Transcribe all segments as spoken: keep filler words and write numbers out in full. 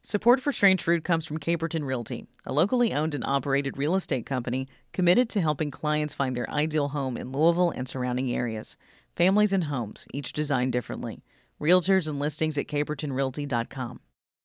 Support for Strange Fruit comes from Caperton Realty, a locally owned and operated real estate company committed to helping clients find their ideal home in Louisville and surrounding areas. Families and homes, each designed differently. Realtors and listings at caperton realty dot com.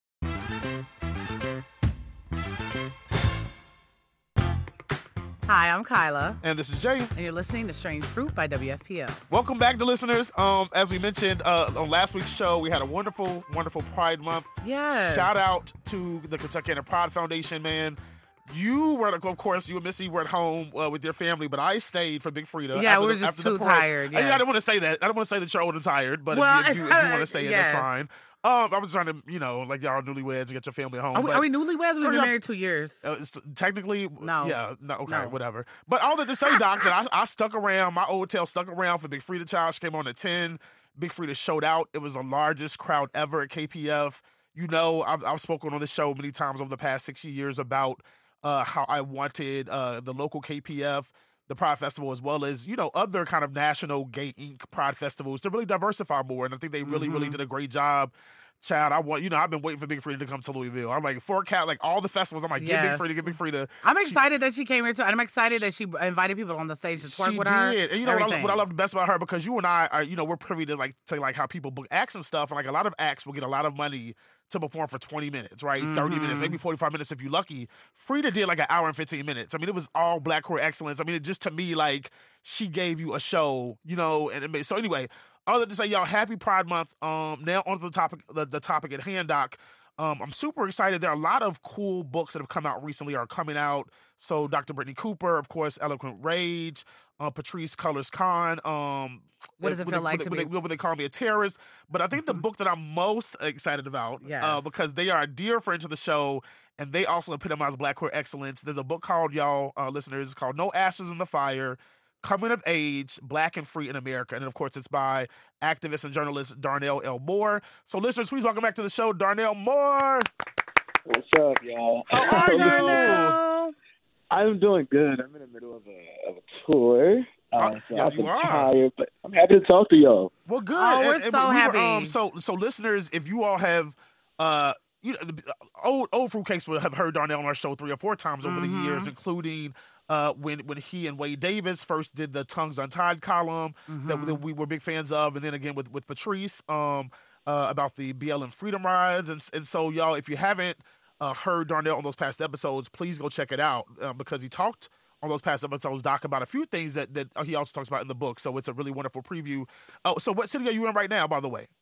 Hi, I'm Kyla. And this is Jay. And you're listening to Strange Fruit by W F P L. Welcome back to listeners. Um, as we mentioned uh, on last week's show, we had a wonderful, wonderful Pride Month. Yes. Shout out to the Kentucky Pride Foundation, man. You were, of course, you and Missy were at home uh, with your family, but I stayed for Big Frida. Yeah, we were the, just after too the parade. tired. Yes. I, I don't want to say that. I don't want to say that you're old and tired, but well, if, you, if, you, if you want to say it, yes. that's fine. Um, I was trying to, you know, like y'all newlyweds, get your family home. Are we, but, are we newlyweds? We've been married two years. Uh, it's, technically, no. Yeah, no, okay, no. whatever. But all that to say, Doc, that I, I stuck around. My old tail stuck around for Big Frida Child. She came on at ten. Big Frida showed out. It was the largest crowd ever at K P F. You know, I've, I've spoken on this show many times over the past sixty years about uh, how I wanted uh, the local K P F, the Pride Festival, as well as, you know, other kind of national gay ink Pride festivals to really diversify more. And I think they really, mm-hmm. really did a great job. Child, I want, you know, I've been waiting for Big Frida to come to Louisville. I'm like, forecast, like all the festivals, I'm like, yes. get Big Frida, get Big Frida. I'm she, excited that she came here too. And I'm excited that she invited people on the stage to twerk she with did. her. And you know what I, what I love the best about her, because you and I are, you know, we're privy to like, to like how people book acts and stuff. And like a lot of acts will get a lot of money to perform for twenty minutes, right? Mm-hmm. thirty minutes, maybe forty-five minutes if you're lucky. Frida did like an hour and fifteen minutes. I mean, it was all Black Queer excellence. I mean, it just to me, like, she gave you a show, you know, and it made, so anyway, other than say, y'all, happy Pride Month. Um, now onto the topic, the, the topic at hand, Doc. Um, I'm super excited. There are a lot of cool books that have come out recently, are coming out. So Doctor Brittany Cooper, of course, Eloquent Rage, uh, Patrice Cullors Khan. Um, what does it feel they, like they, to would be? They, would they call me a terrorist? But I think the book that I'm most excited about, yes. uh, because they are a dear friend to the show, and they also epitomize Black queer excellence. There's a book called, y'all, uh, listeners, it's called No Ashes in the Fire, Coming of Age, Black and Free in America. And, of course, it's by activist and journalist Darnell L. Moore. So, listeners, please welcome back to the show, Darnell Moore. What's up, y'all? How are you? Darnell? I'm doing good. I'm in the middle of a, of a tour. Uh, Uh, so yes, I've been you are. tired, but I'm happy to talk to y'all. Well, good. Oh, we're and, and so we happy. Were, um, so, so, listeners, if you all have... Uh, You know, old old fruitcakes will have heard Darnell on our show three or four times over mm-hmm. the years, including uh, when when he and Wade Davis first did the Tongues Untied column mm-hmm. that, that we were big fans of, and then again with with Patrice um, uh, about the B L M Freedom Rides, and and so y'all, if you haven't uh, heard Darnell on those past episodes, please go check it out uh, because he talked on those past episodes, Doc, about a few things that that he also talks about in the book. So it's a really wonderful preview. Oh, so what city are you in right now, by the way?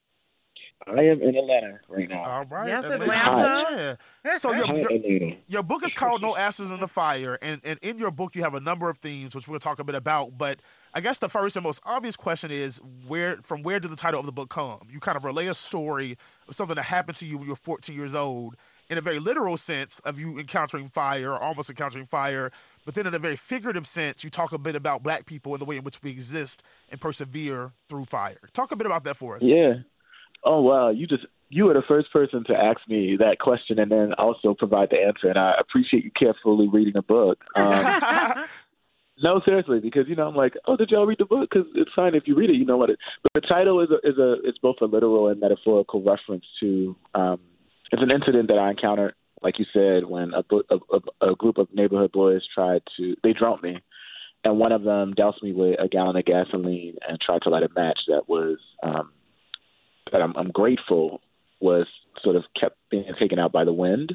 I am in Atlanta right now. All right. Yes, Atlanta. Atlanta. Yeah. So your, Hi, your, Atlanta. your book is called No Ashes in the Fire, and, and in your book you have a number of themes, which we'll talk a bit about. But I guess the first and most obvious question is, where from where did the title of the book come? You kind of relay a story of something that happened to you when you were fourteen years old, in a very literal sense of you encountering fire, or almost encountering fire, but then in a very figurative sense, you talk a bit about Black people and the way in which we exist and persevere through fire. Talk a bit about that for us. Yeah. Oh, wow. You just you were the first person to ask me that question and then also provide the answer. And I appreciate you carefully reading the book. Um, no, seriously, because, you know, I'm like, oh, did y'all read the book? Because it's fine if you read it, you know what it. But the title is a, is a it's both a literal and metaphorical reference to um, it's an incident that I encountered, like you said, when a, a, a group of neighborhood boys tried to they drunk me. And one of them doused me with a gallon of gasoline and tried to light a match that was um, that I'm, I'm grateful was sort of kept being taken out by the wind.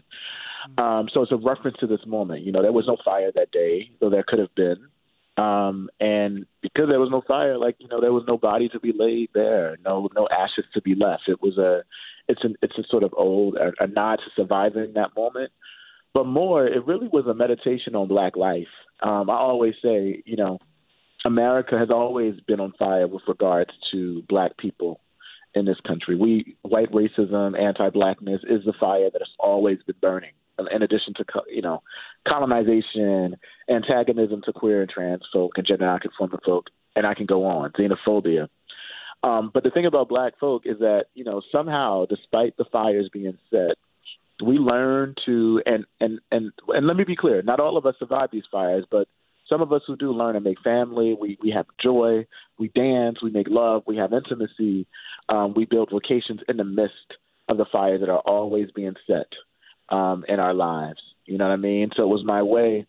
Um, so it's a reference to this moment. You know, there was no fire that day, though there could have been. Um, and because there was no fire, like, you know, there was no body to be laid there, no no ashes to be left. It was a, it's an it's a sort of old, a, a nod to surviving that moment. But more, it really was a meditation on Black life. Um, I always say, you know, America has always been on fire with regards to Black people in this country. We white racism, anti-Blackness is the fire that has always been burning. In addition to, you know, colonization, antagonism to queer and trans folk and gender nonconforming folk, and I can go on, xenophobia. Um, but the thing about Black folk is that, you know, somehow, despite the fires being set, we learn to, and, and, and, and let me be clear, not all of us survive these fires, but some of us who do learn to make family, we, we have joy, we dance, we make love, we have intimacy, um, we build vocations in the midst of the fires that are always being set. um, in our lives. You know what I mean? So it was my way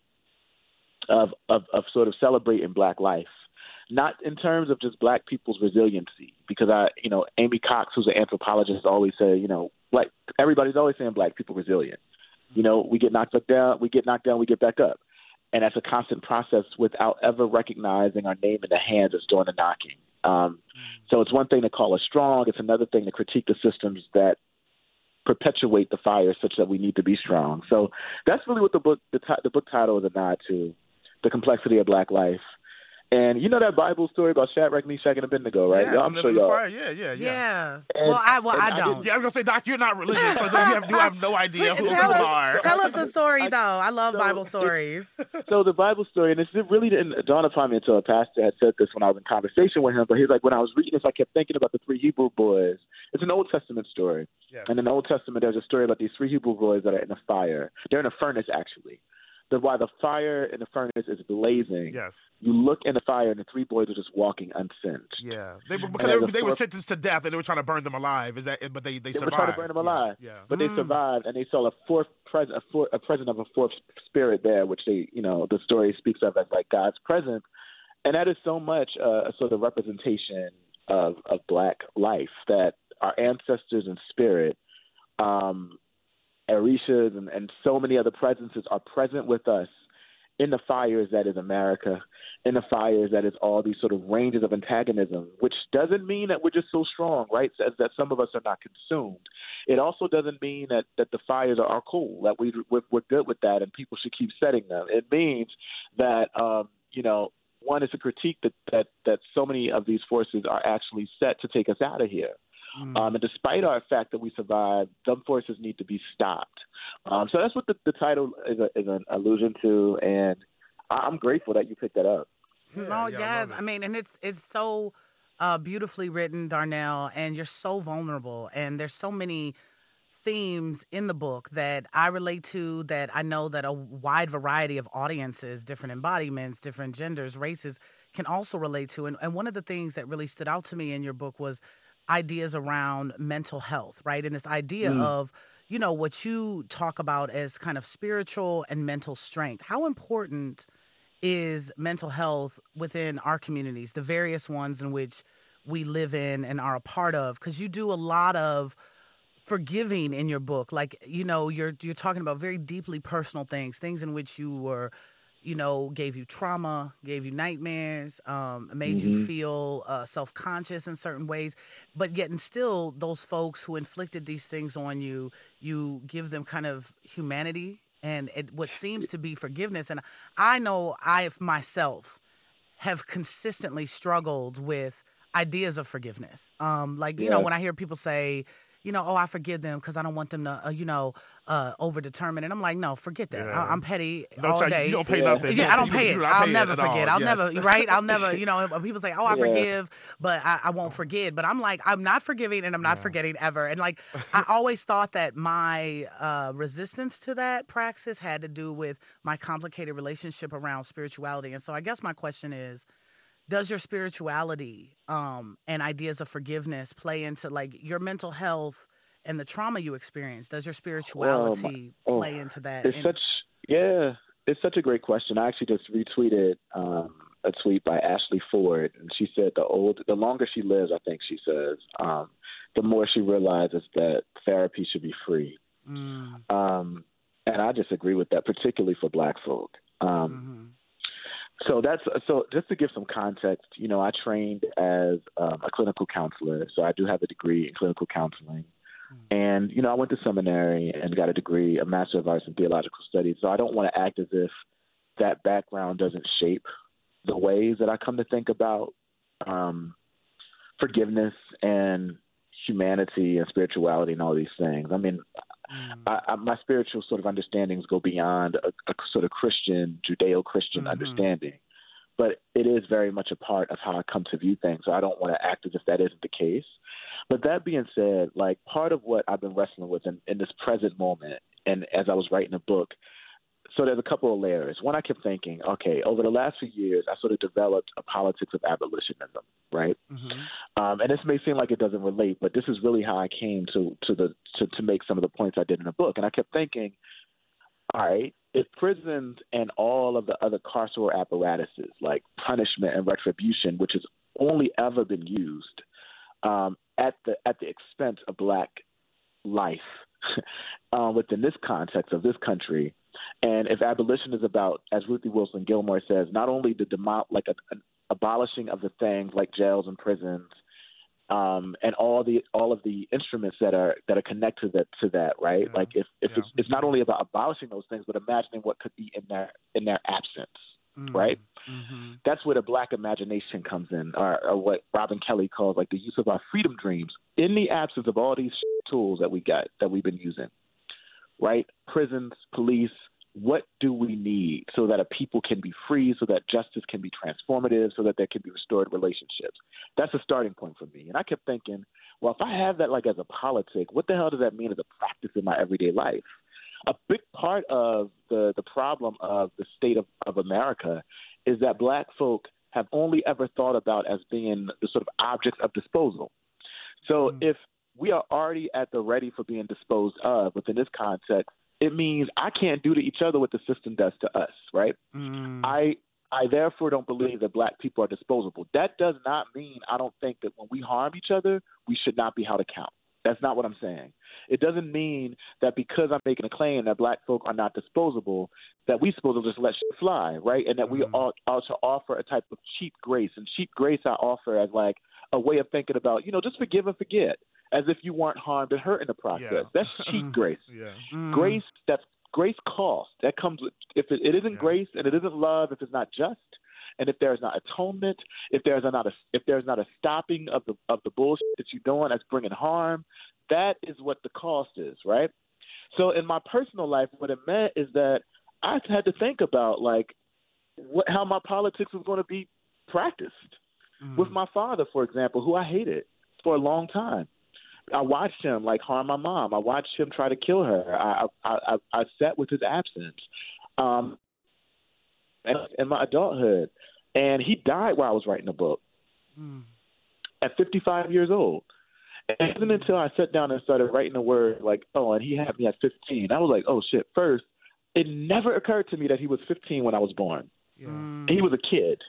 of, of, of sort of celebrating Black life, not in terms of just Black people's resiliency, because I, you know, Amy Cox, who's an anthropologist, always said, you know, like everybody's always saying Black people resilient. You know, we get knocked down, we get knocked down, we get back up. And that's a constant process without ever recognizing our name in the hands that's doing the knocking. Um, so it's one thing to call us strong. It's another thing to critique the systems that perpetuate the fire such that we need to be strong. So that's really what the book, the, t- the book title is a nod to, the complexity of Black life. And you know that Bible story about Shadrach, Meshach, and Abednego, right? Yeah, y'all, I'm sure y'all. fire. Yeah, yeah, yeah. Yeah. And- well, I well and I I don't. Yeah, I was gonna say, Doc, you're not religious, so you have, you have no idea who those tell, people us, are. tell us the story, though. I love so Bible it- stories. So the Bible story, and it really didn't dawn upon me until a pastor had said this when I was in conversation with him, but he's like, when I was reading this, I kept thinking about the three Hebrew boys. It's an Old Testament story. Yes. And in the Old Testament, there's a story about these three Hebrew boys that are in a fire. They're in a furnace, actually. The, while the fire in the furnace is blazing, Yes. you look in the fire, and the three boys are just walking unsinged. Yeah, they were And because they as were, a they were fourth- sentenced to death, and they were trying to burn them alive. Is that? But they they They survived. were trying to burn them alive, Yeah. yeah. but Mm. they survived, and they saw a fourth present, a, four, a present of a fourth spirit there, which they, you know, the story speaks of as like God's presence, and that is so much uh, a sort of representation of of Black life, that our ancestors in spirit, um, Orishas, and, and so many other presences are present with us in the fires that is America, in the fires that is all these sort of ranges of antagonism, which doesn't mean that we're just so strong, right, that, that some of us are not consumed. It also doesn't mean that, that the fires are, are cool, that we, we're, we're good with that and people should keep setting them. It means that, um, you know, one is a critique that, that, that so many of these forces are actually set to take us out of here. Mm. Um, and despite our fact that we survived, some forces need to be stopped. Um, so that's what the, the title is, a, is an allusion to, and I'm grateful that you picked that up. No, Yeah, yeah, I yes. love I, it. mean, and it's it's so uh, beautifully written, Darnell, and you're so vulnerable, and there's so many themes in the book that I relate to, that I know that a wide variety of audiences, different embodiments, different genders, races, can also relate to. And, and one of the things that really stood out to me in your book was ideas around mental health, right? And this idea Mm. of, you know, what you talk about as kind of spiritual and mental strength. How important is mental health within our communities, the various ones in which we live in and are a part of? Because you do a lot of forgiving in your book. Like, you know, you're you're talking about very deeply personal things, things in which you were, you know, gave you trauma, gave you nightmares, um, made you Mhm. feel uh, self-conscious in certain ways, but yet and still those folks who inflicted these things on you, you give them kind of humanity and it, what seems to be forgiveness. And I know I myself have consistently struggled with ideas of forgiveness. Um, like, you know, Yes. when I hear people say, you know, oh, I forgive them because I don't want them to, uh, you know, uh, over-determine. And I'm like, no, forget that. Yeah. I- I'm petty No, all try- day. You don't pay Yeah. nothing. Yeah, I don't You- pay you it. do not I'll pay it never at forget. all. I'll Yes. never, right? I'll never, you know, when people say, oh, I Yeah. forgive, but I, I won't forget. But I'm like, I'm not forgiving and I'm not forgetting ever. And like, I always thought that my uh, resistance to that praxis had to do with my complicated relationship around spirituality. And so I guess my question is, does your spirituality um, and ideas of forgiveness play into like your mental health and the trauma you experience? Does your spirituality oh, play into that? It's And- such, yeah, it's such a great question. I actually just retweeted um, a tweet by Ashley Ford, and she said the old, the longer she lives, I think she says, um, the more she realizes that therapy should be free. Mm, Um, and I just agree with that, particularly for Black folk. Um, mhm. So that's so. Just to give some context, you know, I trained as um, a clinical counselor, so I do have a degree in clinical counseling. And you know, I went to seminary and got a degree, a Master of Arts in Theological Studies. So I don't want to act as if that background doesn't shape the ways that I come to think about um, forgiveness and humanity and spirituality and all these things. I mean, Mm. I, I, my spiritual sort of understandings go beyond a, a sort of Christian, Judeo-Christian Mhm. understanding, but it is very much a part of how I come to view things. So I don't want to act as if that isn't the case. But that being said, like part of what I've been wrestling with in, in this present moment, and as I was writing a book, so there's a couple of layers. One, I kept thinking, okay, over the last few years, I sort of developed a politics of abolitionism, right? Mm-hmm. Um, and this may seem like it doesn't relate, but this is really how I came to to the to, to make some of the points I did in the book. And I kept thinking, all right, if prisons and all of the other carceral apparatuses like punishment and retribution, which has only ever been used um, at the at the expense of Black life uh, within this context of this country, and if abolition is about, as Ruthie Wilson Gilmore says, not only the demo- like a, an abolishing of the things like jails and prisons, um, and all the all of the instruments that are that are connected to that, to that right? Yeah. Like if, if yeah. it's, it's not only about abolishing those things, but imagining what could be in their in their absence, mm-hmm. right? Mm-hmm. That's where the Black imagination comes in, or, or what Robin Kelly calls like the use of our freedom dreams in the absence of all these tools that we got that we've been using, right? Prisons, police. What do we need so that a people can be free, so that justice can be transformative, so that there can be restored relationships? That's a starting point for me. And I kept thinking, well, if I have that like as a politic, what the hell does that mean as a practice in my everyday life? A big part of the, the problem of the state of, of America is that Black folk have only ever thought about as being the sort of objects of disposal. So mm. if we are already at the ready for being disposed of within this context, it means I can't do to each other what the system does to us, right? Mm. I I therefore don't believe that Black people are disposable. That does not mean I don't think that when we harm each other, we should not be held account. That's not what I'm saying. It doesn't mean that because I'm making a claim that Black folk are not disposable, that we supposed to just let shit fly, right? And that mm. we ought, ought to offer a type of cheap grace. And cheap grace I offer as like a way of thinking about, you know, just forgive and forget, as if you weren't harmed and hurt in the process. Yeah. That's cheap grace. Yeah. Mm. Grace, that's grace cost. That comes with, if it, it isn't yeah. grace and it isn't love, if it's not just, and if there's not atonement, if there's not a, if there's not a stopping of the of the bullshit that you're doing that's bringing harm, that is what the cost is, right? So in my personal life, what it meant is that I had to think about like what, how my politics was going to be practiced. Mm. With my father, for example, who I hated for a long time. I watched him like harm my mom. I watched him try to kill her. I I I, I sat with his absence, um, in my adulthood, and he died while I was writing the book mm. at fifty-five years old. And it wasn't until I sat down and started writing the word like, oh, and he had me at fifteen. I was like, oh shit. First, it never occurred to me that he was fifteen when I was born. Yeah. Mm. He was a kid.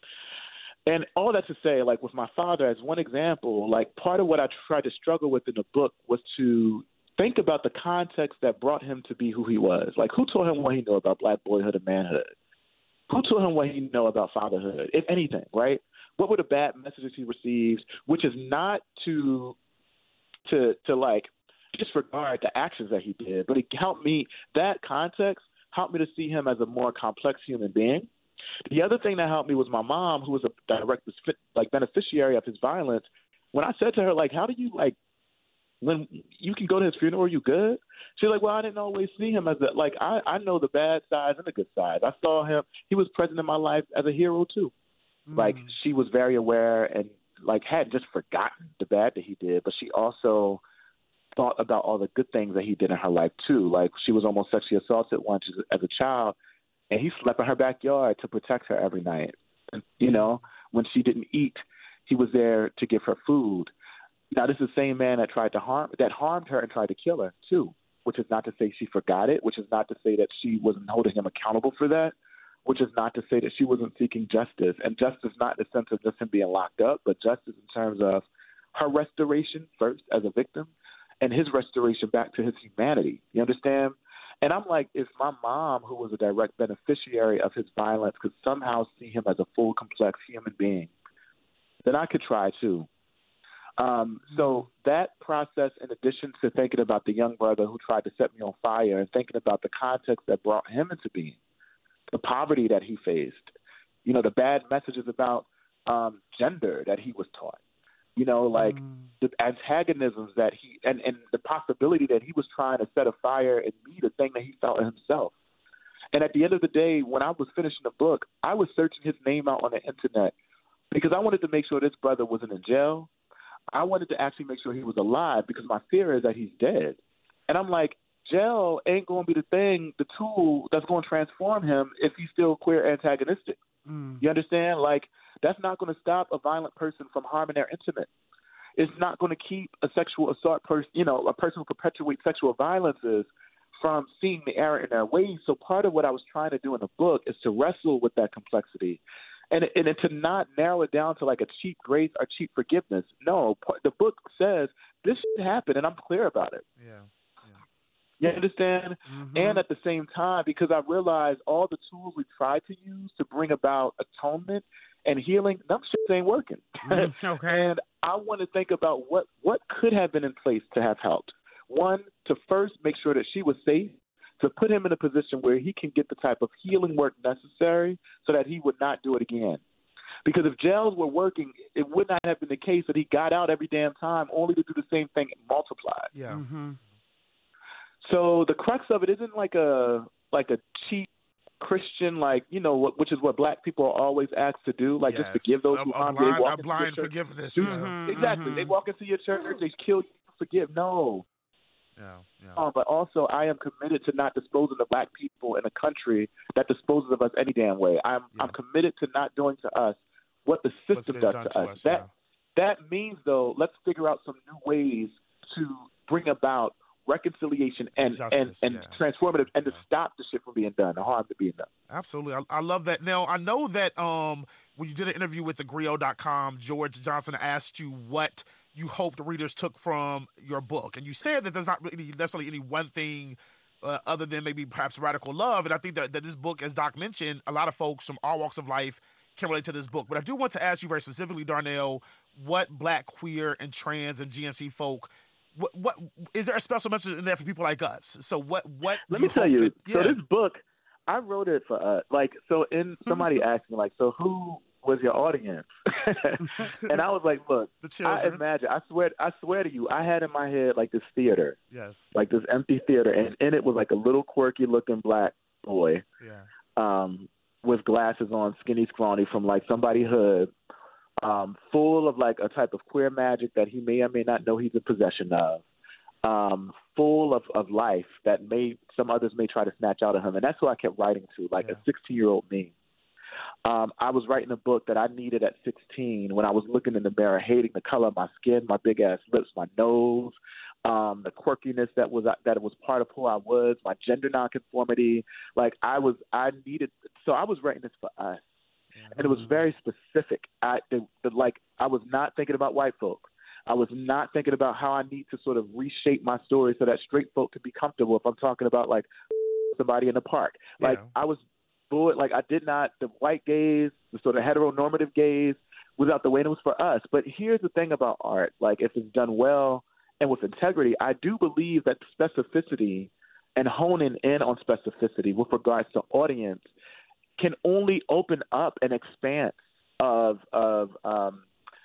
And all that to say, like with my father, as one example, like part of what I tried to struggle with in the book was to think about the context that brought him to be who he was. Like who told him what he knew about Black boyhood and manhood? Who told him what he knew about fatherhood, if anything, right? What were the bad messages he received, which is not to to to like disregard the actions that he did, but it helped me, that context helped me to see him as a more complex human being. The other thing that helped me was my mom, who was a direct like beneficiary of his violence. When I said to her, like, how do you like when you can go to his funeral, are you good? She's like, well, I didn't always see him as a like I, I know the bad sides and the good sides. I saw him; he was present in my life as a hero too. Mm. Like she was very aware and like hadn't just forgotten the bad that he did, but she also thought about all the good things that he did in her life too. Like she was almost sexually assaulted once as a, as a child. And he slept in her backyard to protect her every night. And, you know, when she didn't eat, he was there to give her food. Now, this is the same man that tried to harm, that harmed her and tried to kill her, too, which is not to say she forgot it, which is not to say that she wasn't holding him accountable for that, which is not to say that she wasn't seeking justice. And justice not in the sense of just him being locked up, but justice in terms of her restoration first as a victim and his restoration back to his humanity. You understand? And I'm like, if my mom, who was a direct beneficiary of his violence, could somehow see him as a full, complex human being, then I could try too. Um, so that process, in addition to thinking about the young brother who tried to set me on fire and thinking about the context that brought him into being, the poverty that he faced, you know, the bad messages about um, gender that he was taught, you know, like mm. the antagonisms that he, and, and the possibility that he was trying to set a fire in me, the thing that he felt in himself. And at the end of the day, when I was finishing the book, I was searching his name out on the internet because I wanted to make sure this brother wasn't in jail. I wanted to actually make sure he was alive because my fear is that he's dead. And I'm like, jail ain't going to be the thing, the tool that's going to transform him if he's still queer antagonistic. Mm. You understand? Like, that's not going to stop a violent person from harming their intimate. It's not going to keep a sexual assault person, you know, a person who perpetuates sexual violences from seeing the error in their ways. So part of what I was trying to do in the book is to wrestle with that complexity and, and, and to not narrow it down to like a cheap grace or cheap forgiveness. No, the book says this should happen, and I'm clear about it. Yeah. You understand? Mm-hmm. And at the same time, because I realized all the tools we tried to use to bring about atonement and healing, them shit ain't working. Mm, okay. And I want to think about what, what could have been in place to have helped. One, to first make sure that she was safe, to put him in a position where he can get the type of healing work necessary so that he would not do it again. Because if jails were working, it would not have been the case that he got out every damn time only to do the same thing multiplied. Yeah. Mm-hmm. So the crux of it isn't like a like a cheap Christian, like, you know, what, which is what black people are always asked to do, like Yes. just forgive those who a, a harm blind, you. They walk a into blind your church. forgiveness. Mhm. Yeah. Exactly. Mhm. They walk into your church, they kill you, forgive. No. Yeah. Yeah. Uh, but also, I am committed to not disposing of black people in a country that disposes of us any damn way. I'm Yeah. I'm committed to not doing to us what the What's system been does done to, to us. us, That yeah. that means, though, let's figure out some new ways to bring about reconciliation and Justice, and, and yeah. transformative, and to Yeah. stop the shit from being done, the harm to being done. Absolutely. I, I love that. Now, I know that um, when you did an interview with the Griot dot com, George Johnson asked you what you hoped readers took from your book. And you said that there's not really necessarily any one thing uh, other than maybe perhaps radical love. And I think that, that this book, as Doc mentioned, a lot of folks from all walks of life can relate to this book. But I do want to ask you very specifically, Darnell, what black, queer, and trans and G N C folk, what, what is there a special message in there for people like us? So what, what Let do me tell hope you. that- So yeah. this book, I wrote it for uh, like so. In somebody asked me like, so who was your audience? And I was like, look, The I children. imagine. I swear. I swear to you, I had in my head like this theater, Yes. like this empty theater, and in it was like a little quirky looking black boy, Yeah. um, with glasses on, skinny, scrawny, from like somebody hood, um, full of like a type of queer magic that he may or may not know he's in possession of. Um, full of, of life that may some others may try to snatch out of him. And that's who I kept writing to, like Yeah. a sixteen-year-old me. Um, I was writing a book that I needed at sixteen when I was looking in the mirror, hating the color of my skin, my big-ass lips, my nose, um, the quirkiness that was that was part of who I was, my gender nonconformity. Like I was, I needed – so I was writing this for us. And it was very specific. I, the, the, like, I was not thinking about white folk. I was not thinking about how I need to sort of reshape my story so that straight folk can be comfortable if I'm talking about, like, somebody in the park. Like, Yeah. I was bored. Like, I did not – the white gaze, the sort of heteronormative gaze was out the way, and it was for us. But here's the thing about art. Like, if it's done well and with integrity, I do believe that specificity and honing in on specificity with regards to audience can only open up an expanse of of um,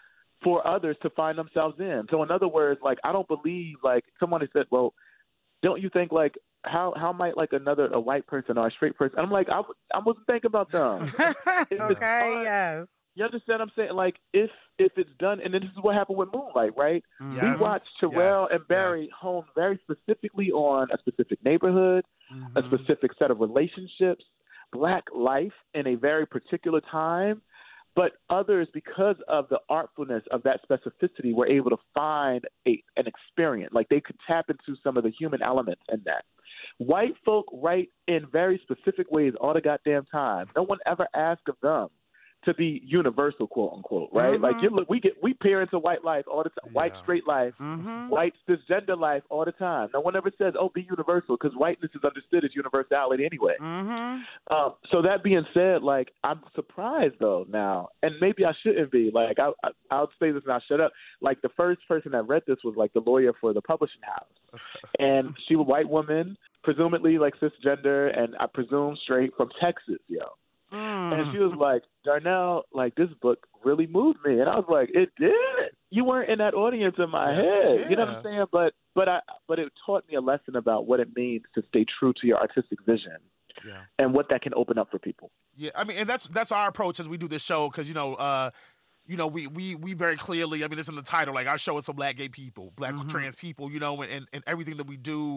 for others to find themselves in. So in other words, like I don't believe like someone has said, well, don't you think like how how might like another a white person or a straight person? I'm like I, I wasn't thinking about them. Okay, art. yes. You understand what I'm saying? Like if if it's done, and this is what happened with Moonlight, right? Yes. We watched Terrell yes, and Barry yes. hone very specifically on a specific neighborhood, Mhm. a specific set of relationships, black life in a very particular time. But others, because of the artfulness of that specificity, were able to find a, an experience. Like they could tap into some of the human elements in that. White folk write in very specific ways all the goddamn time. No one ever asked of them to be universal, quote unquote, right? Mhm. Like you look, we get we peer into white life all the time, white Yeah. straight life, Mhm. white cisgender life all the time. No one ever says, "Oh, be universal," because whiteness is understood as universality anyway. Mhm. Um, so that being said, like I'm surprised though now, and maybe I shouldn't be. Like I, I, I'll say this and I'll shut up. Like the first person that read this was like the lawyer for the publishing house, and she was a white woman, presumably like cisgender, and I presume straight from Texas, yo. Mm. And she was like, Darnell, like this book really moved me, and I was like, it did. You weren't in that audience in my Yes, head, you know what yeah. I'm saying? But but I but it taught me a lesson about what it means to stay true to your artistic vision Yeah. and what that can open up for people. Yeah, I mean, and that's that's our approach as we do this show, because you know, uh, you know, we we we very clearly, I mean, it's in the title, like our show is for black gay people, black Mhm. trans people, you know, and, and everything that we do,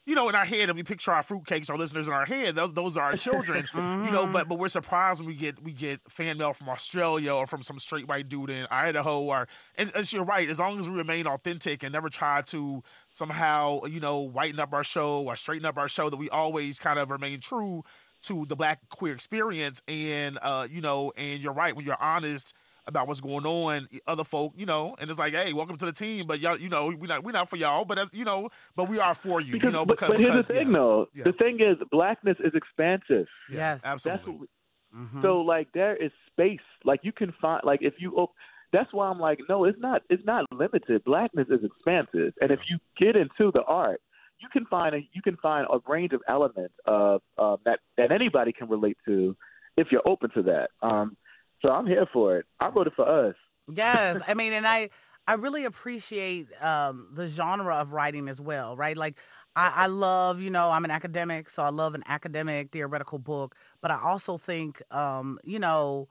you know, in our head, if we picture our fruitcakes, our listeners in our head, those those are our children, mm-hmm. you know. But but we're surprised when we get we get fan mail from Australia or from some straight white dude in Idaho. Or and, and you're right, as long as we remain authentic and never try to somehow, you know, whiten up our show or straighten up our show, that we always kind of remain true to the Black queer experience. And uh, you know, and you're right, when you're honest about what's going on, other folk, you know, and it's like, hey, welcome to the team, but y'all, you know, we're not, we're not for y'all, but that's, you know, but we are for you, because, you know, but, because. But because, here's the thing, yeah. though. Yeah. The thing is, Blackness is expansive. Yes, absolutely. That's what we, mm-hmm. So, like, there is space. Like, you can find, like, if you, op- that's why I'm like, no, it's not, it's not limited. Blackness is expansive, and Yeah. if you get into the art, you can find a, you can find a range of elements of uh, that that anybody can relate to, if you're open to that. Um, so I'm here for it. I voted for us. Yes, I mean, and I I really appreciate um, the genre of writing as well, right? Like, I, I love, you know, I'm an academic, so I love an academic theoretical book, but I also think, um, you know,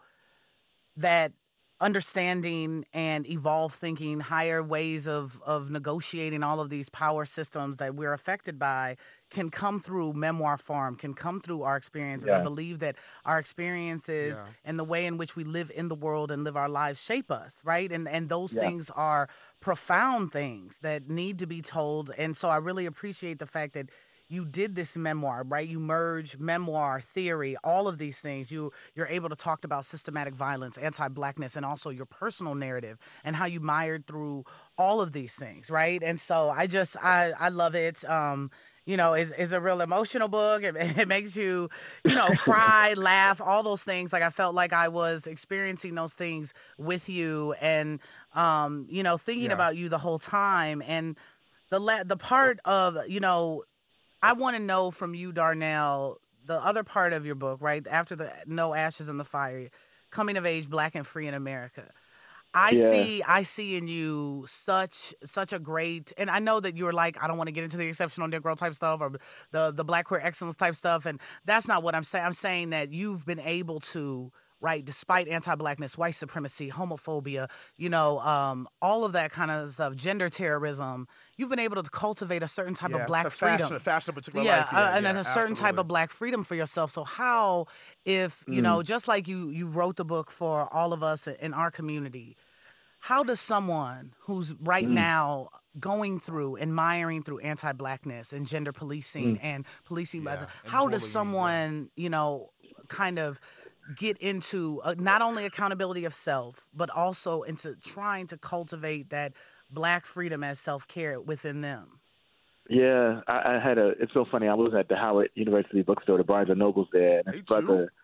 that understanding and evolved thinking, higher ways of of negotiating all of these power systems that we're affected by can come through memoir form, can come through our experiences. Yeah. I believe that our experiences Yeah. and the way in which we live in the world and live our lives shape us, right? And and those Yeah. things are profound things that need to be told. And so I really appreciate the fact that you did this memoir, right? You merge memoir, theory, all of these things. You, you're able to talk about systematic violence, anti-Blackness, and also your personal narrative and how you mired through all of these things, right? And so I just, I, I love it. Um, you know, it's, it's a real emotional book. It, it makes you, you know, cry, laugh, all those things. Like, I felt like I was experiencing those things with you and, um, you know, thinking Yeah. about you the whole time. And the la- the part of, you know, I want to know from you, Darnell, the other part of your book, right? After the No Ashes in the Fire, coming of age, Black and free in America. I Yeah. see, I see in you such, such a great, and I know that you're like, I don't want to get into the exceptional Negro type stuff or the the Black queer excellence type stuff, and that's not what I'm saying. I'm saying that you've been able to, right, despite anti-Blackness, white supremacy, homophobia, you know, um, all of that kind of stuff, gender terrorism, you've been able to cultivate a certain type yeah, of Black to freedom. fashion, fashion a particular Yeah, life. uh, and, yeah, and a certain type absolutely. of Black freedom for yourself. So how, if, you Mm. know, just like you, you wrote the book for all of us in our community, how does someone who's right Mm. now going through, admiring through anti-Blackness and gender policing Mm. and policing, Yeah, by the, and how does bullying, someone, you know, kind of get into uh, not only accountability of self, but also into trying to cultivate that Black freedom as self-care within them? Yeah, I, I had a. It's so funny. I was at the Howard University bookstore. The Barnes and Noble's there, and Me his too. brother.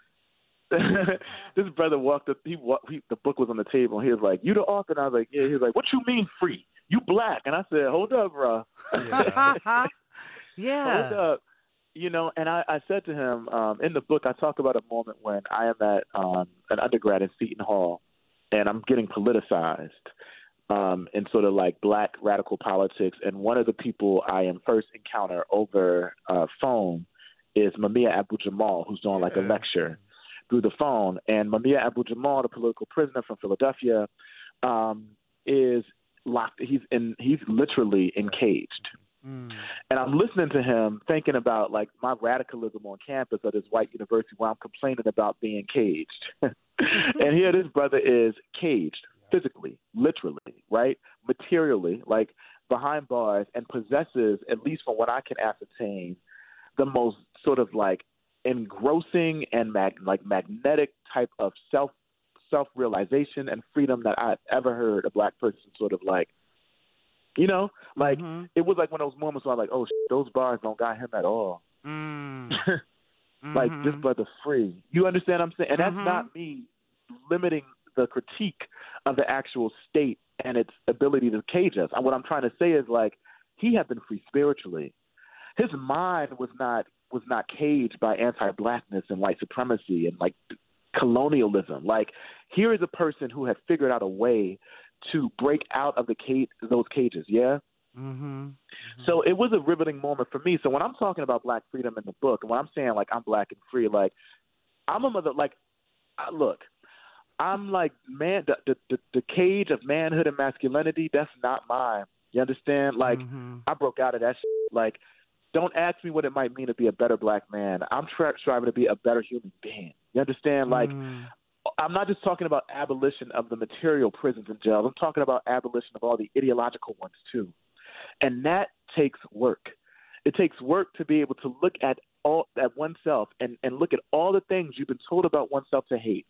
this brother walked up. He, walked, he the book was on the table, and he was like, "You the author?" And I was like, "Yeah." He was like, "What you mean free? You Black?" And I said, "Hold up, bro. Yeah. Yeah. Hold up." You know, and I, I said to him um, in the book, I talk about a moment when I am at um, an undergrad in Seton Hall, and I'm getting politicized um, in sort of like Black radical politics. And one of the people I am first encounter over uh, phone is Mumia Abu-Jamal, who's doing like a Yeah. lecture through the phone. And Mumia Abu-Jamal, the political prisoner from Philadelphia, um, is locked. He's in. He's literally encaged. Mm. And I'm listening to him thinking about like my radicalism on campus at this white university where I'm complaining about being caged. And here this brother is caged physically, literally, right? Materially, like behind bars, and possesses, at least from what I can ascertain, the most sort of like engrossing and mag- like magnetic type of self self-realization and freedom that I've ever heard a Black person sort of like, you know, like Mm-hmm. it was like one of those moments where I'm like, oh, sh- those bars don't got him at all. Mm. Like Mhm. this brother's free. You understand what I'm saying? And that's Mhm. not me limiting the critique of the actual state and its ability to cage us. And what I'm trying to say is like he had been free spiritually. His mind was not was not caged by anti-Blackness and white supremacy and like colonialism. Like here is a person who had figured out a way to break out of the cage, those cages. Yeah. Mm-hmm. So it was a riveting moment for me. So when I'm talking about Black freedom in the book, and when I'm saying like I'm Black and free, like I'm a mother. Like, I, look, I'm like man. The, the the the cage of manhood and masculinity. That's not mine. You understand? Like Mm-hmm. I broke out of that. Shit. Like don't ask me what it might mean to be a better black man. I'm tra- striving to be a better human being. You understand? Like, Mm. I'm not just talking about abolition of the material prisons and jails. I'm talking about abolition of all the ideological ones too. And that takes work. It takes work to be able to look at all at oneself and, and look at all the things you've been told about oneself to hate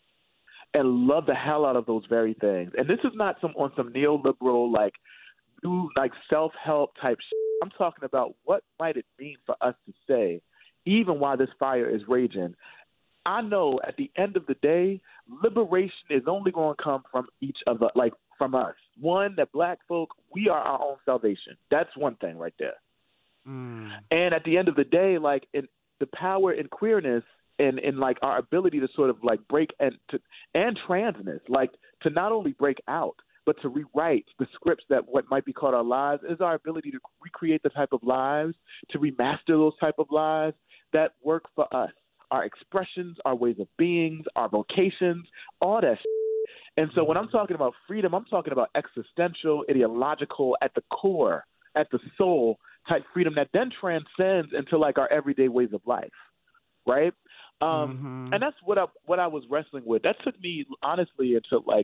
and love the hell out of those very things. And this is not some on some neoliberal, like, new, like self-help type shit. I'm talking about what might it mean for us to say, even while this fire is raging. I know at the end of the day, liberation is only going to come from each of us, like from us. One, that black folk, we are our own salvation. That's one thing right there. Mm. And at the end of the day, like in the power in queerness and in like our ability to sort of like break and to and transness, like to not only break out, but to rewrite the scripts that what might be called our lives is our ability to recreate the type of lives, to remaster those type of lives that work for us. Our expressions, our ways of beings, our vocations, all that shit. And so when I'm talking about freedom, I'm talking about existential, ideological, at the core, at the soul type freedom that then transcends into like our everyday ways of life, right? Um, Mm-hmm. And that's what I what I was wrestling with. That took me honestly into like,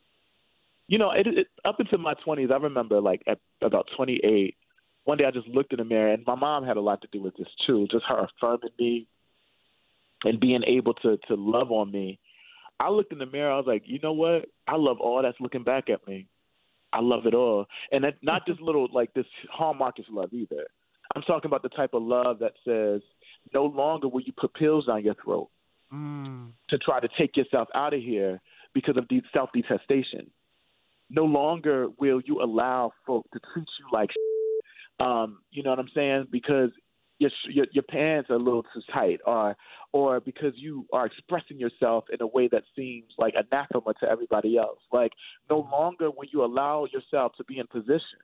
you know, it, it, up into my twenties. I remember like at about twenty-eight, one day I just looked in the mirror, and my mom had a lot to do with this too, just her affirming me and being able to to love on me. I looked in the mirror. I was like, you know what? I love all that's looking back at me. I love it all. And that's not just little like this hallmarkish love either. I'm talking about the type of love that says no longer will you put pills down your throat Mm. to try to take yourself out of here because of de- self-detestation. No longer will you allow folk to treat you like shit. Um, you know what I'm saying? Because your, your your pants are a little too tight, or or because you are expressing yourself in a way that seems like anathema to everybody else. Like, no longer will you allow yourself to be in position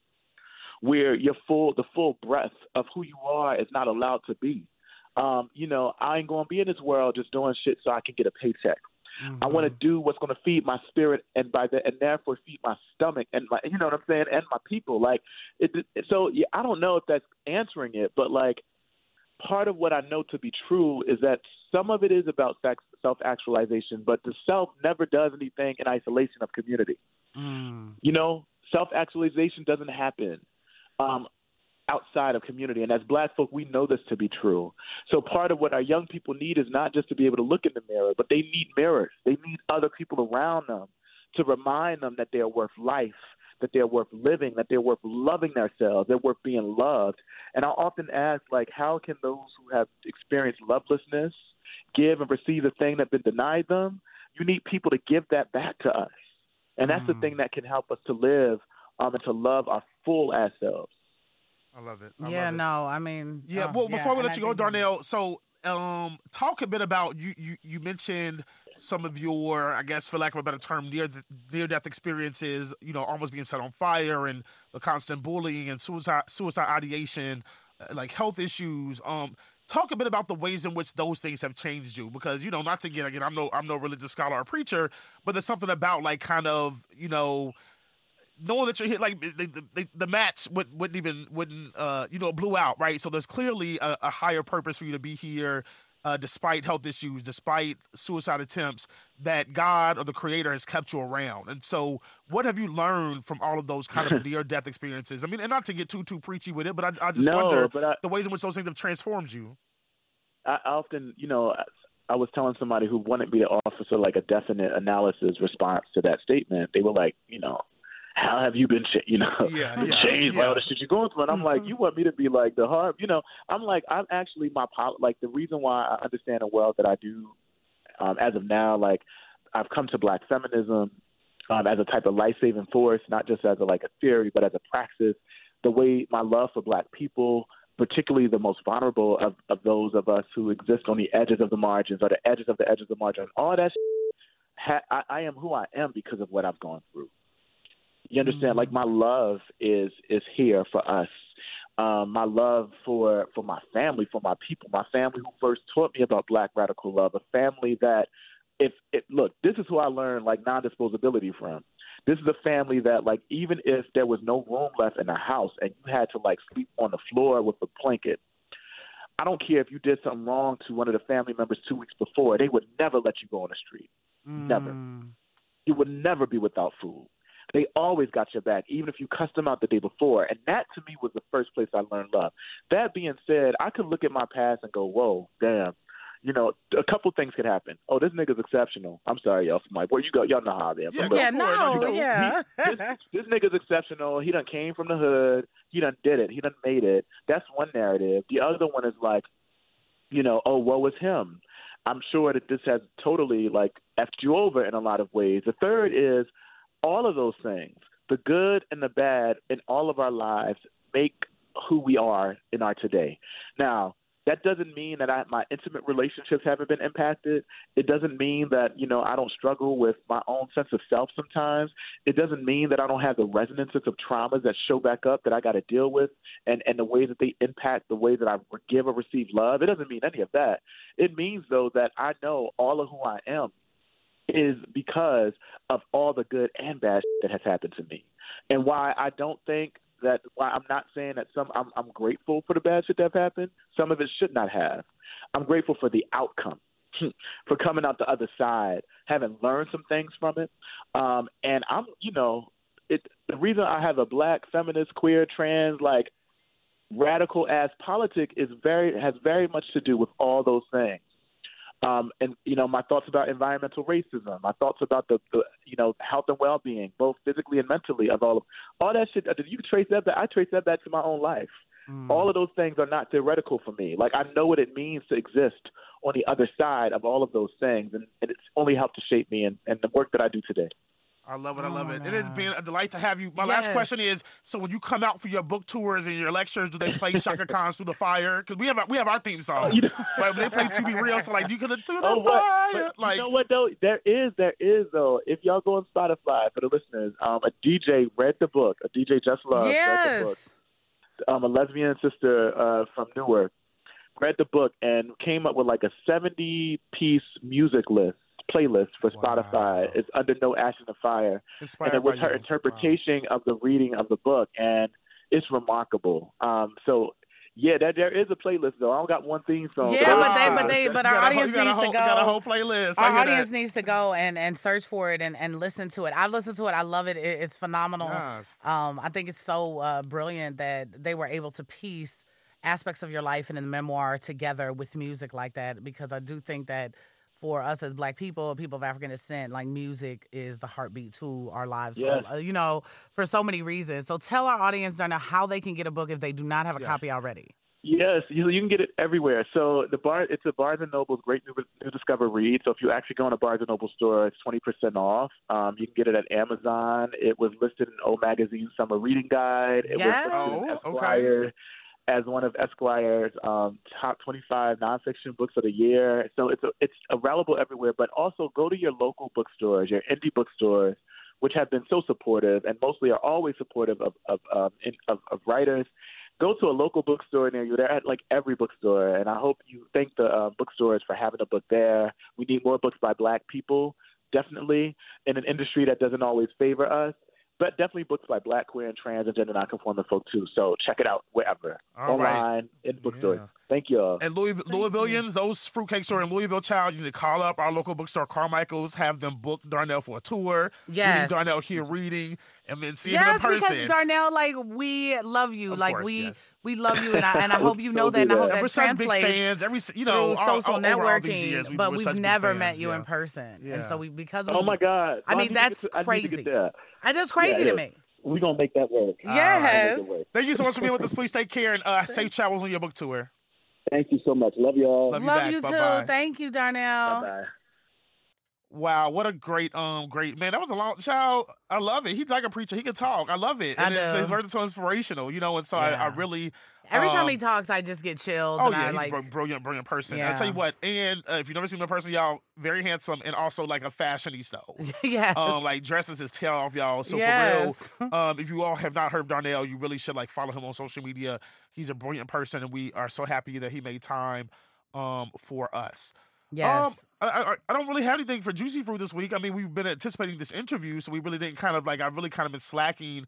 where your full the full breadth of who you are is not allowed to be. Um, you know, I ain't gonna be in this world just doing shit so I can get a paycheck. Mm-hmm. I want to do what's going to feed my spirit, and by the and therefore feed my stomach and my, you know what I'm saying, and my people. Like, it, it, so yeah, I don't know if that's answering it, but like, part of what I know to be true is that some of it is about self-actualization, but the self never does anything in isolation of community. Mm. You know, self-actualization doesn't happen um, outside of community. And as black folk, we know this to be true. So part of what our young people need is not just to be able to look in the mirror, but they need mirrors. They need other people around them to remind them that they're worth life, that they're worth living, that they're worth loving themselves, they're worth being loved. And I often ask, like, how can those who have experienced lovelessness give and receive the thing that's been denied them? You need people to give that back to us. And that's Mm. the thing that can help us to live um, and to love our full ass selves. I love it. I Yeah, love it. no, I mean, Yeah, uh, well, yeah, before we and let I you go, think- Darnell, so um, talk a bit about you, you. You mentioned some of your, I guess, for lack of a better term, near near death experiences. You know, almost being set on fire, and the constant bullying and suicide suicide ideation, uh, like health issues. Um, talk a bit about the ways in which those things have changed you, because you know, not to get again, I'm no I'm no religious scholar or preacher, but there's something about like kind of you know. knowing that you're hit, like the, the, the, the match would, wouldn't even wouldn't uh you know blew out, right? So there's clearly a, a higher purpose for you to be here, uh, despite health issues, despite suicide attempts. That God or the Creator has kept you around. And so, what have you learned from all of those kind of near death experiences? I mean, and not to get too too preachy with it, but I, I just No, wonder but I, the ways in which those things have transformed you. I often, you know, I was telling somebody who wanted me to offer like a definite analysis response to that statement. They were like, you know, how have you been, cha- you know, Yeah, yeah, changed by yeah. all the shit you're going through? And I'm like, you want me to be like the hard, you know, I'm like, I'm actually my, pol- like the reason why I understand the world that I do um, as of now, like I've come to black feminism um, as a type of life-saving force, not just as a, like a theory, but as a praxis. The way my love for black people, particularly the most vulnerable of, of those of us who exist on the edges of the margins or the edges of the edges of the margin, all that shit, ha- I, I am who I am because of what I've gone through. You understand? Mm. Like my love is is here for us. Um, my love for for my family, for my people, my family who first taught me about black radical love, a family that if it look, this is who I learned like non-disposability from. This is a family that, like, even if there was no room left in the house and you had to, like, sleep on the floor with a blanket, I don't care if you did something wrong to one of the family members two weeks before, they would never let you go on the street. Mm. Never. You would never be without food. They always got your back, even if you cussed them out the day before. And that, to me, was the first place I learned love. That being said, I could look at my past and go, whoa, damn. You know, a couple things could happen. Oh, this nigga's exceptional. I'm sorry, y'all. I'm like, where you go? Y'all know how I am. Yeah, Yeah, go for it. no, You know, yeah. He, this, this nigga's exceptional. He done came from the hood. He done did it. He done made it. That's one narrative. The other one is like, you know, oh, woe is him. I'm sure that this has totally, like, effed you over in a lot of ways. The third is all of those things, the good and the bad in all of our lives, make who we are in our today. Now, that doesn't mean that I, my intimate relationships haven't been impacted. It doesn't mean that, you know, I don't struggle with my own sense of self sometimes. It doesn't mean that I don't have the resonances of traumas that show back up that I got to deal with and, and the way that they impact the way that I give or receive love. It doesn't mean any of that. It means, though, that I know all of who I am is because of all the good and bad shit that has happened to me. And why I don't think that why I'm not saying that some I'm, I'm grateful for the bad shit that happened. Some of it should not have. I'm grateful for the outcome, for coming out the other side, having learned some things from it. Um, and I'm, you know, it, the reason I have a black, feminist, queer, trans, like radical ass politic is very has very much to do with all those things. Um, and, you know, my thoughts about environmental racism, my thoughts about the, the, you know, health and well-being, both physically and mentally, of all of all that shit. You can trace that back. I trace that back to my own life. Mm. All of those things are not theoretical for me. Like, I know what it means to exist on the other side of all of those things, and, and it's only helped to shape me and, and the work that I do today. I love it. I Oh, love it. my It has God. been a delight to have you. My Yes. last question is: so when you come out for your book tours and your lectures, do they play Shaka Khan's "Through the Fire"? Because we have our, we have our theme song, but they play "To Be Real." So like, you could "Through the Oh, what? Fire." But Like, you know what though? There is, there is though. If y'all go on Spotify for the listeners, um, a D J read the book. A D J Just Love read the book. Yes. Um, a lesbian sister uh, from Newark read the book and came up with like a seventy-piece music list playlist for Wow. Spotify. It's under No Ash in the Fire, inspired and it was by her you. interpretation of the reading of the book, and it's remarkable. Um, so. Yeah, that, there is a playlist though. I don't got one theme song. Yeah, but they- they- but they- but You our got a whole- audience you got a needs to whole- you got a go. whole playlist. I Our hear audience that. needs to go and, and search for it and, and listen to it. I've listened to it. I love it. it it's phenomenal. Yes. Um, I think it's so uh, brilliant that they were able to piece aspects of your life and in the memoir together with music like that, because I do think that for us as Black people, people of African descent, like music is the heartbeat to our lives, Yes. for, uh, you know, for so many reasons. So tell our audience, Darnell, how they can get a book if they do not have a Yeah. copy already. Yes, you, you can get it everywhere. So the bar, it's a Barnes and Noble's Great New, New Discover Read. So if you actually go in a Barnes and Noble store, it's twenty percent off. Um, you can get it at Amazon. It was listed in O Magazine's Summer Reading Guide. It Yes. was listed in Oh, okay. Esquire as one of Esquire's um, top twenty-five nonfiction books of the year. So it's a, it's available everywhere. But also go to your local bookstores, your indie bookstores, which have been so supportive and mostly are always supportive of of um, in, of, of writers. Go to a local bookstore near you. They're at like every bookstore, and I hope you thank the uh, bookstores for having a book there. We need more books by Black people, definitely, in an industry that doesn't always favor us, but definitely books by Black, queer, and trans and gender nonconforming folk too. So check it out wherever, All right. online, in bookstores. Yeah. Thank you all. And Louis, Louisvillians, those fruitcakes are in Louisville, child. You need to call up our local bookstore, Carmichael's, have them book Darnell for a tour. We Yes. need Darnell here reading and then see him Yes, in person. because Darnell, like we love you, Of like course, we yes. we love you, and I and I hope you know So that, and I do hope that. And we're that such big translates fans. Every you know, through all- social all- over all these networking. years, we- but we're we've such big never fans, met you yeah. in person, and Yeah. so we because Oh my God! I No, mean, need to that's get to- I need to crazy. get there. And that's crazy Yeah, to yeah. me. We're gonna make that work. Yes. Make it work. Thank you so much for being with us. Please take care and uh, safe travels on your book tour. Thank you so much. Love y'all. Love you Love back. you too. Bye-bye. Thank you, Darnell. Bye. Wow, what a great, um, great man. That was a long child. I love it. He's like a preacher. He can talk. I love it. I And it's, do. it's very so inspirational, you know. And so I, I Yeah. really Every time um, he talks, I just get chills. Oh and yeah, I, he's like, a br- brilliant, brilliant person. Yeah. I tell you what, and uh, if you've never seen him in person, y'all, very handsome and also like a fashionista. yes. um, like dresses his tail off, y'all. So Yes. for real, um, if you all have not heard of Darnell, you really should like follow him on social media. He's a brilliant person, and we are so happy that he made time um for us. Yes. Um, I, I, I don't really have anything for Juicy Fruit this week. I mean, we've been anticipating this interview, so we really didn't kind of like, I've really kind of been slacking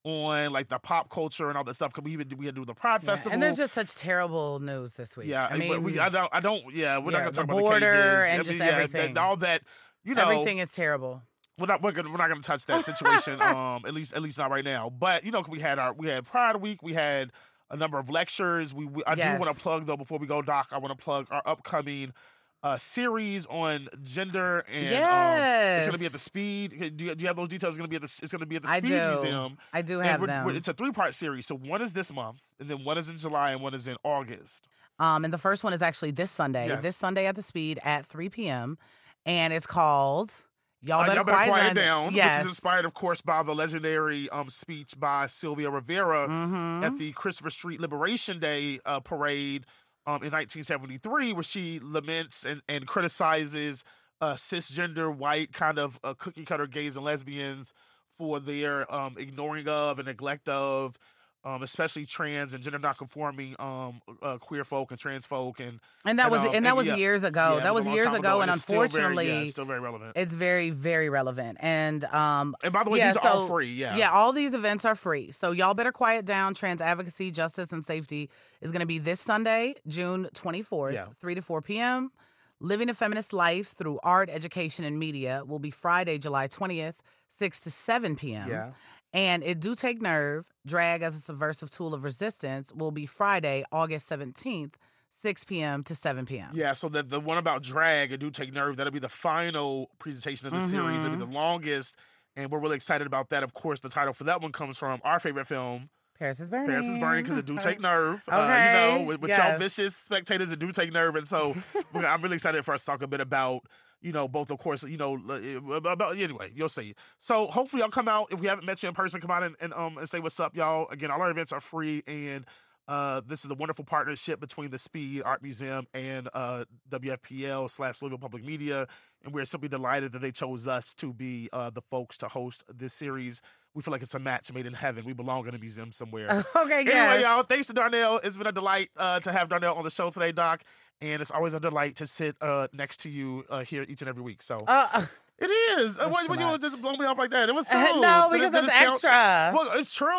on like the pop culture and all that stuff. Cause we even we had to do the Pride Yeah, Festival. and there's just such terrible news this week. Yeah, I mean, we, I don't, I don't, yeah, we're yeah, not going to talk the about border the cages. and I mean, just yeah, everything. that, all that, you know. everything is terrible. We're not, we're, gonna, we're not going to touch that situation, um, at least, at least not right now. But you know, we had our, we had Pride Week, we had a number of lectures. We, we I Yes. do want to plug though before we go, Doc. I want to plug our upcoming uh, series on gender, and um, it's going to be at the Speed. Do you, do you have those details? It's going to be at the, it's going to be at the I Speed do. Museum. I do And have we're- them. we're- it's a three part series. So one is this month, and then one is in July, and one is in August. Um, and the first one is actually this Sunday. Yes. This Sunday at the Speed at three p.m. And it's called Y'all Uh, Better, Y'all Better Quiet, Quiet Down. Down, Yes. which is inspired, of course, by the legendary um, speech by Sylvia Rivera Mhm. at the Christopher Street Liberation Day uh, parade um, in nineteen seventy-three, where she laments and, and criticizes uh, cisgender, white, kind of uh, cookie-cutter gays and lesbians for their um, ignoring of and neglect of, um, especially trans and gender non-conforming um, uh, queer folk and trans folk. And, And that and, was um, and that was yeah, years ago. yeah, it that a was long years time ago, and it's still very- unfortunately, yeah, it's still very relevant. it's very, very relevant. And um, And by the way, yeah, these are all so- free. Yeah. yeah, all these events are free. So Y'all Better Quiet Down, Trans Advocacy, Justice, and Safety is going to be this Sunday, June twenty-fourth, Yeah. three to four p.m. Living a Feminist Life Through Art, Education, and Media will be Friday, July twentieth, six to seven p.m. Yeah. And It Do Take Nerve, Drag as a Subversive Tool of Resistance, will be Friday, August seventeenth, six p.m. to seven p.m. Yeah, so the the one about drag, and Do Take Nerve, that'll be the final presentation of the series. It'll be the longest, and we're really excited about that. Of course, the title for that one comes from our favorite film, Paris is Burning. Paris is Burning, because it do take nerve. Uh, Okay, you know, with, with y'all yes. vicious spectators, it do take nerve. And so we're- I'm really excited for us to talk a bit about, you know, both, of course, you know, about, anyway, you'll see. So hopefully y'all come out. If we haven't met you in person, come out and, and, um, and say what's up, y'all. Again, all our events are free, and uh, this is a wonderful partnership between the Speed Art Museum and uh, W F P L slash Louisville Public Media. And we're simply delighted that they chose us to be uh, the folks to host this series. We feel like it's a match made in heaven. We belong in a museum somewhere. Okay, Anyway, yes. y'all, thanks to Darnell. It's been a delight uh, to have Darnell on the show today, Doc. And it's always a delight to sit uh, next to you uh, here each and every week. So Uh, it is. Uh, Why so would you much. just blow me off like that? It was true. no, Did because it- did it's it sound- extra. Well, it's true.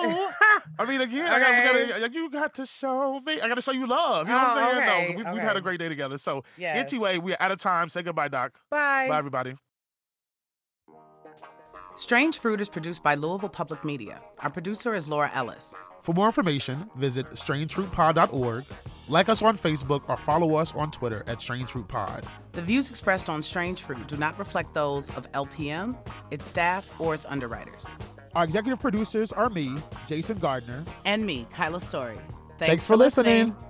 I mean, again, I Okay. gotta, we gotta, you got to show me. I got to show you love. You know what Oh, I'm saying? okay, No, we've, we've okay. had a great day together. So Yes. anyway, we're out of time. Say goodbye, Doc. Bye. Bye, everybody. Strange Fruit is produced by Louisville Public Media. Our producer is Laura Ellis. For more information, visit strange fruit pod dot org, like us on Facebook, or follow us on Twitter at Strange Fruit Pod. The views expressed on Strange Fruit do not reflect those of L P M, its staff, or its underwriters. Our executive producers are me, Jason Gardner. And me, Kyla Story. Thanks, Thanks for listening.